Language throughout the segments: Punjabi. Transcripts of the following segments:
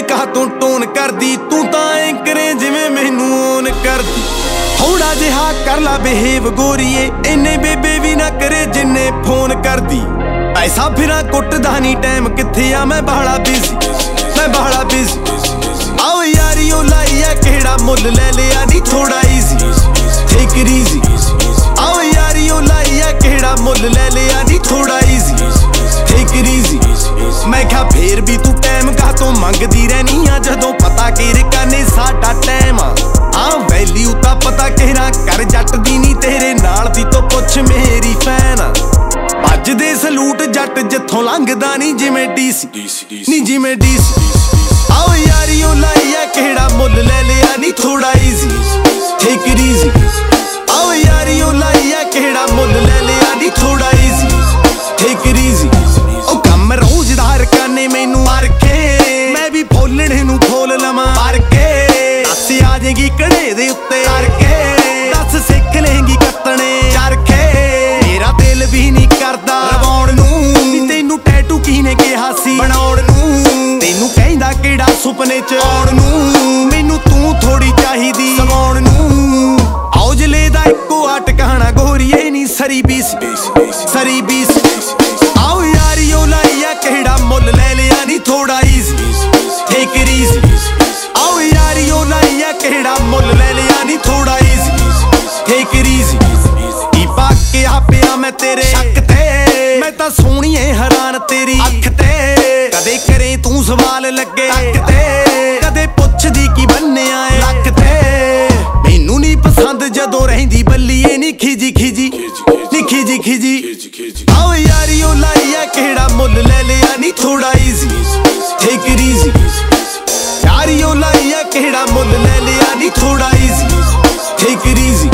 ਕਹਾ ਤੂੰ ਟੋਨ ਕਰਦੀ ਤੂੰ ਤਾਂ ਐ ਕਰੇ ਜਿਵੇਂ ਮੈਨੂੰ ਓਨ ਕਰਦੀ ਥੋੜਾ ਜਿਹਾ ਕਰ ਲਾ ਬਿਹੇਵ ਗੋਰੀਏ ਇੰਨੇ ਬੇਬੇ ਵੀ ਨਾ ਕਰੇ ਜਿੰਨੇ ਫੋਨ ਕਰਦੀ ਐਸਾ ਫਿਰਾਂ ਕੁੱਟਦਾ ਨਹੀਂ ਟਾਈਮ ਕਿੱਥੇ ਆ ਮੈਂ ਬਾਹਲਾ ਬਿਜ਼ੀ ਆਓ ਯਾਰੀਓ ਲਾਈਆ ਕਿਹੜਾ ਮੁੱਲ ਲੈ ਲਿਆ ਨੀ ਥੋੜਾ ਈਜ਼ੀ ਟੇਕ ਇਟ ਈਜ਼ੀ ਆਓ ਯਾਰੀਓ ਲਾਈਆ ਕਿਹੜਾ ਮੁੱਲ ਲੈ ਲਿਆ ਨੀ ਥੋੜਾ ਈਜ਼ੀ ਟੇਕ ਇਟ ਈਜ਼ੀ ਮੈਂ ਕਿਹਾ ਫੇਰ ਵੀ ਤੂੰ ਟਾਈਮ ਕਾਹਤੋਂ ਮੰਗਦੀ ਰਹਿਨੀ ਆ ਜਦੋਂ ਪਤਾ ਕਿਰਕਾ ਨੇ ਸਾਡਾ ਟਾਈਮ ਆ ਵੈਲਿਊ ਤਾਂ ਪਤਾ ਕਿਹੜਾ ਕਰ ਜੱਟ ਦੀ ਨੀ ਤੇਰੇ ਨਾਲ ਦੀ ਤੋਂ ਪੁੱਛ ਮੇਰੀ ਫੈਨ ਭੱਜਦੇ ਸਲੂਟ ਜੱਟ ਜਿੱਥੋਂ ਲੰਘਦਾ ਨੀ ਜਿਵੇਂ ਡੀਸੀ ਨੀ ਜਿਵੇਂ ਡੀਸੀ ਆਓ ਯਾਰੀਓ ਲਾਈਆ ਕਿਹੜਾ ਮੁੱਲ ਲੈ ਲਿਆ ਨੀ ਥੋੜਾ ਈਜ਼ੀ ਟੇਕ ਇਟ ਈਜ਼ੀ ਆਓ ਯਾਰੀਓ ਲਾਈਆ ਕਿਹੜਾ ਮੁੱਲ ਲੈ ਲਿਆ ਨੀ ਥੋੜਾ ਈਜ਼ੀ ਟੇਕ ਇਟ ਈਜ਼ੀ ਉਹ ਕੰਮ ਰੋਜ਼ਦਾਰ ਕਰਨੇ ਮੈਨੂੰ ਮਾਰ ਕੇ ਮੈਂ ਵੀ ਫੋਲਣੇ ਨੂੰ ਫੋਲ ਲਵਾਂ ਮਾਰ ਕੇ ਦੱਸ ਆ ਜੇਗੀ ਕੜੇ ਦੇ ਉੱਤੇ ਕਰਕੇ ਦੱਸ ਸਿੱਖ ਲੇਂਗੀ ਕੱਤਣੇ ਚਰਖੇ ਮੇਰਾ ਦਿਲ ਵੀ ਨਹੀਂ ਕਰਦਾ ਰਵਾਉਣ ਨੂੰ ਤੈਨੂੰ ਟੈਟੂ ਕਿਹਨੇ ਕਿਹਾ ਸੀ ਬਣਾਉਣ ਨੂੰ ਤੈਨੂੰ ਕਹਿੰਦਾ ਕਿਹੜਾ ਸੁਪਨੇ ਚ ਆਉਣ ਨੂੰ ਮੈਨੂੰ ਤੂੰ ਥੋੜੀ ਚਾਹੀਦੀ ਸਵਾਉਣ ਨੂੰ ਔਜਲੇ ਦਾ ਇੱਕੋ ਆ ਟਿਕਾਣਾ ਗੋਰੀਏ ਨੀ ਸਰੀ ਬੀਸ ਆਓ ਯਾਰੀਓ ਲਾਈਆ ਕਿਹੜਾ ਮੁੱਲ ਲੈ ਲਿਆ ਨੀ ਥੋੜਾ ਈਜ਼ੀ ਟੇਕ ਇਟ ਈਜ਼ੀ ਆਓ ਯਾਰੀਓ ਲਾਈਆ ਕਿਹੜਾ ਮੁੱਲ ਲੈ ਲਿਆ ਨੀ ਥੋੜਾ ਈਜ਼ੀ ਟੇਕ ਇਟ ਈਜ਼ੀ ਕੀ ਪਾ ਕੇ ਆ ਪਿਆ ਮੈਂ ਤੇਰੇ ਸ਼ੱਕ ਤੇ ਮੈਂ ਤਾਂ ਸੋਹਣੀਏ ਹੈਰਾਨ ਤੇਰੀ ਅੱਖ ਤੇ ਕਦੇ ਕਰੇ ਤੂੰ ਸਵਾਲ ਲੱਗੇ ਅੱਖ ਤੇ ਕਦੇ ਪੁੱਛਦੀ ਕੀ ਬੰਨਿਆ ਏ ਲੱਕ ਤੇ ਮੈਨੂੰ ਨਹੀਂ ਪਸੰਦ ਜਦੋਂ ਰਹਿੰਦੀ ਬੱਲੀਏ ਨੀ ਖਿਜੀ ਆਓ ਯਾਰੀਓ ਲਾਈਆ ਕਿਹੜਾ ਮੁੱਲ ਲੈ ਲਿਆ ਨੀ ਥੋੜਾ ਈਜ਼ੀ ਟੇਕ ਇਟ ਈਜ਼ੀ ਯਾਰੀਓ ਲਾਈਆ ਕਿਹੜਾ ਮੁੱਲ ਲੈ ਲਿਆ ਨੀ ਥੋੜਾ easy take it easy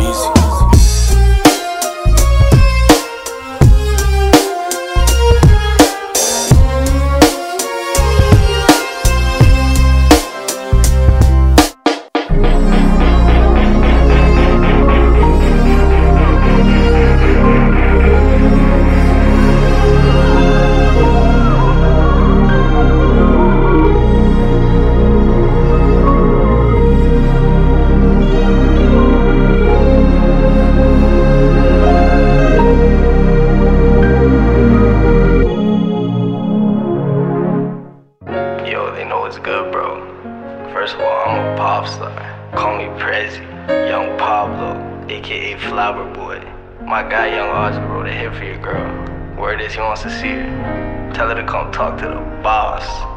It's good, bro. First of all, I'm a pop star. Call me Prezi, Young Pablo, aka Flower Boy. My guy Young Audrey wrote a hit for your girl. Word is he wants to see her. Tell her to come talk to the boss.